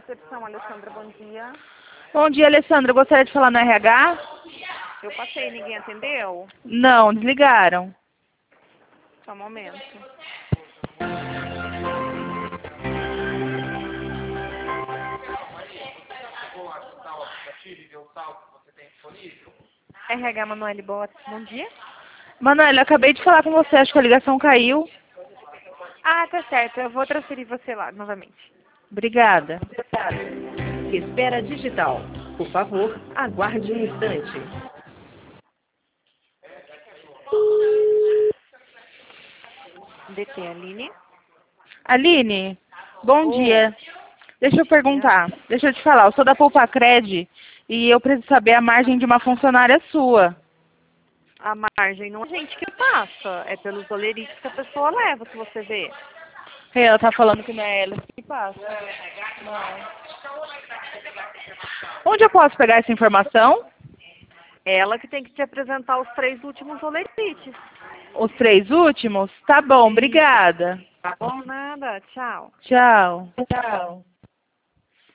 recepção, Alessandra, bom dia. Bom dia, Alessandra. Eu gostaria de falar no RH? Eu passei, ninguém atendeu? Não, desligaram. Só um momento. RH Manoel Botes, bom dia. Manoel, eu acabei de falar com você, acho que a ligação caiu. Ah, tá certo, eu vou transferir você lá novamente. Obrigada. Espera digital. Por favor, aguarde um instante. DT Aline. Aline, bom Oi. dia. Deixa eu perguntar, deixa eu te falar, eu sou da Poupa Cred e eu preciso saber a margem de uma funcionária sua. A margem não é a gente que passa, é pelos olerites que a pessoa leva, se você vê. Ela tá falando que não é ela que passa. Não. Onde eu posso pegar essa informação? Ela que tem que te apresentar os 3 últimos olerites. Os 3 últimos? Tá bom, obrigada. Tá bom, nada, tchau. Tchau. Tchau.